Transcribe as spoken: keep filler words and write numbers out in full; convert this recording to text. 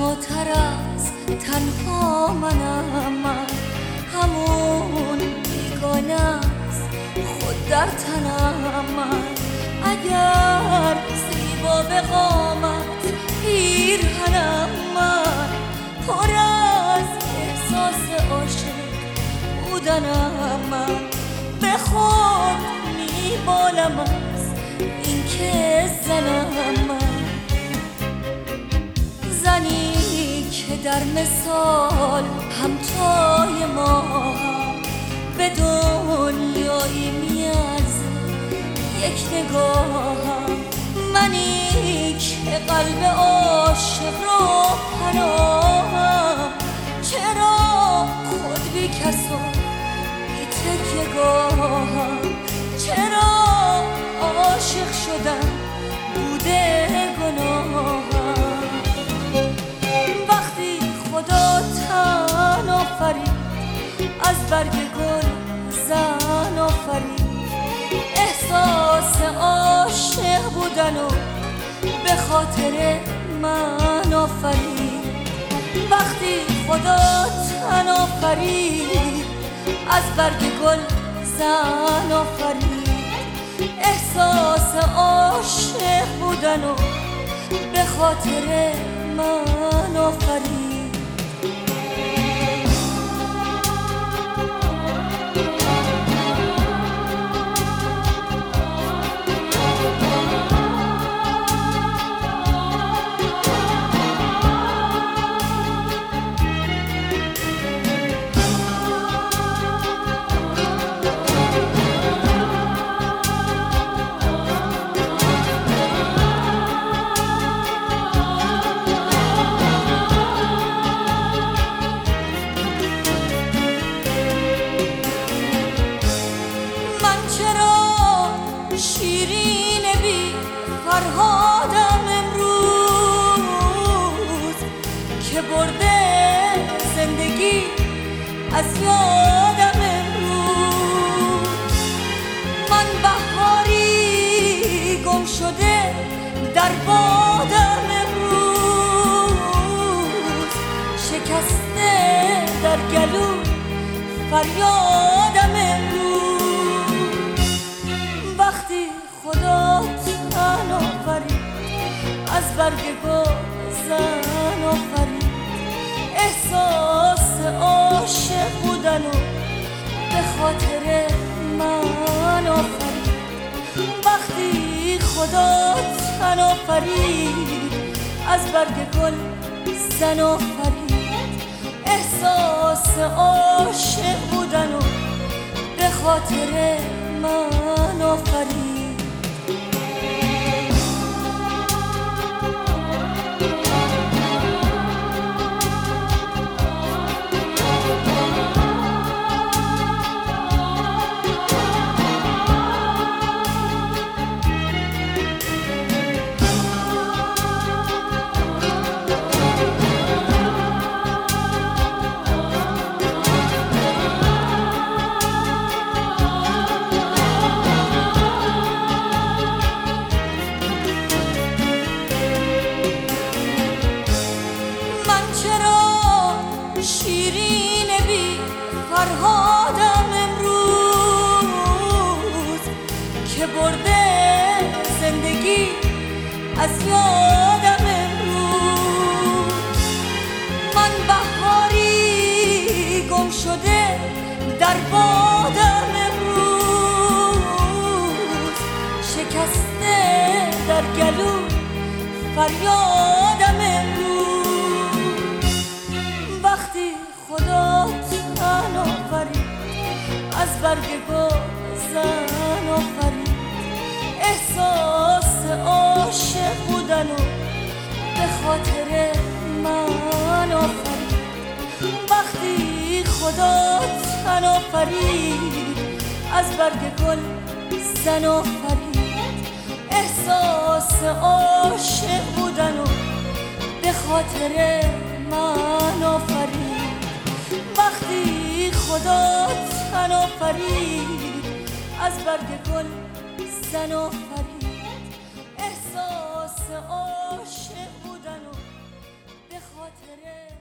تنهاتر از تنها منم، من همون بیگانه است خود در تنم. من اگر زیبا به قامت پیرهنم، من پر از احساس عاشق بودنم. من به خود میبالم از این که زنم، من زنی که در مثال همتای ما هم به دنیایی میارزه یک نگاهم. منی که قلب عاشق رو پناهم، چرا خود بی کسا بی تکیه‌گاهم؟ چرا عاشق شدم بوده گناهم؟ وقتی خدا تن آفرید از برگ گل زن آفرید، احساس عاشق بودن و به خاطر من آفرید. وقتی خدا تن آفرید از برگ گل زن آفرید، احساس عاشق بودن و به خاطر من آفرید. شیرین بی فرهادم امروز که برده زندگی از یادم امروز. من بهاری گم شده در بادم امروز، شکسته در گلو فریادم امروز. وقتی خدا تن آفرید از برگ گل زن آفرید، احساس عاشق بودن و به خاطر من آفرید. وقتی خدا تن آفرید از برگ گل زن آفرید، احساس عاشق بودن و به خاطر من آفرید. شیرین بی فرهادم امروز که برده زندگی از یادم امروز. من بهاری گم شده در بادم امروز، شکسته در گلو فریادم امروز. وقتی خدا تن آفرید از برگ گل زن آفرید، احساس عاشق بودن و به خاطر من آفرید. وقتی خدا تن آفرید از برگ گل زن آفرید، احساس عاشق بودن و به خاطر من آفرید. وقتی خدا تن آفرید از برگ گل زن آفرید، احساس عاشق بودن و به خاطره